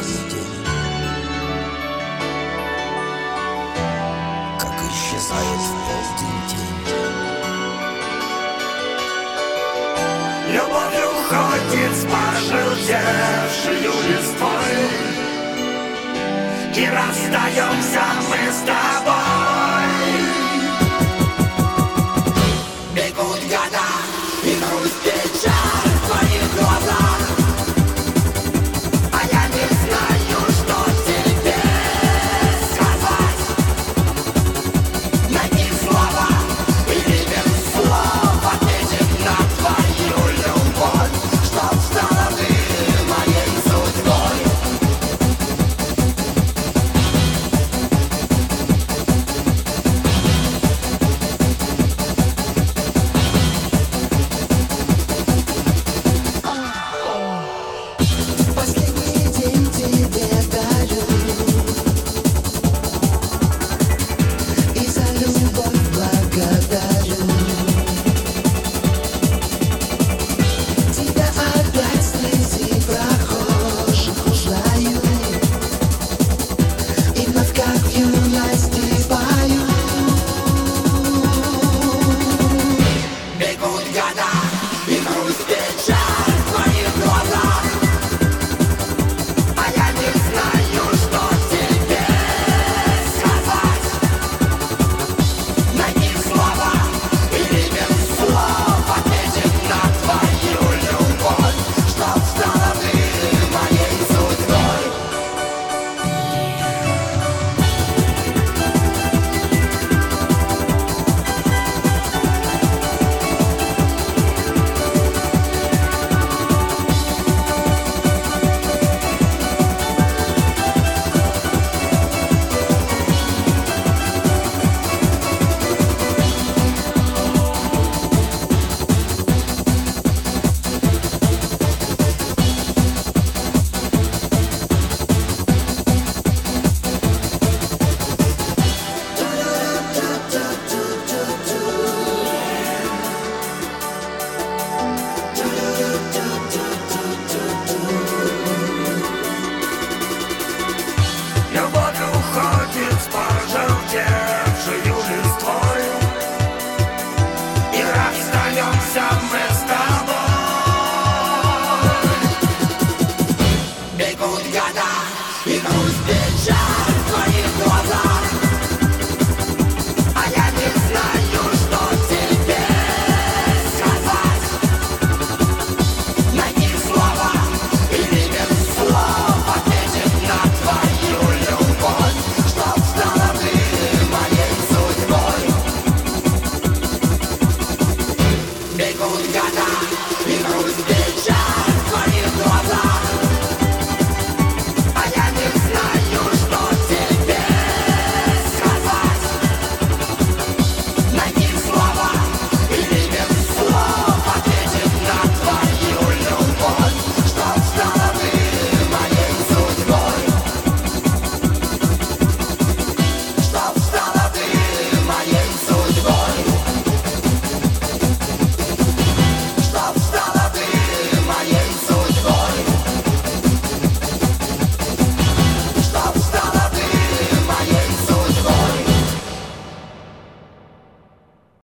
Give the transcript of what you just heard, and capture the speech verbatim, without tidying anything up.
последний день, как исчезает в полдень тень. Любовь уходит с пожелтевшей листвой, и расстаемся мы с тобой. Бегут года, и грусть, печаль в твоих глазах, а я не знаю, что тебе сказать. Найди слова или без слов ответить на твою любовь, чтоб стала ты моей судьбой. Последний день тебе дарю, и за любовь благодарю. Тебя опять среди прохожих узнаю, и вновь как в юности пою. Бегут года, и грусть, печаль в твоих глазах, а я не знаю, что тебе сказать. Найди слова или без слов ответить на твою любовь, чтоб стала ты моей судьбой. Любовь уходит с пожелтевшей листвой, и расстаемся мы с тобой. Бегут года, и грусть, печаль в твоих глазах,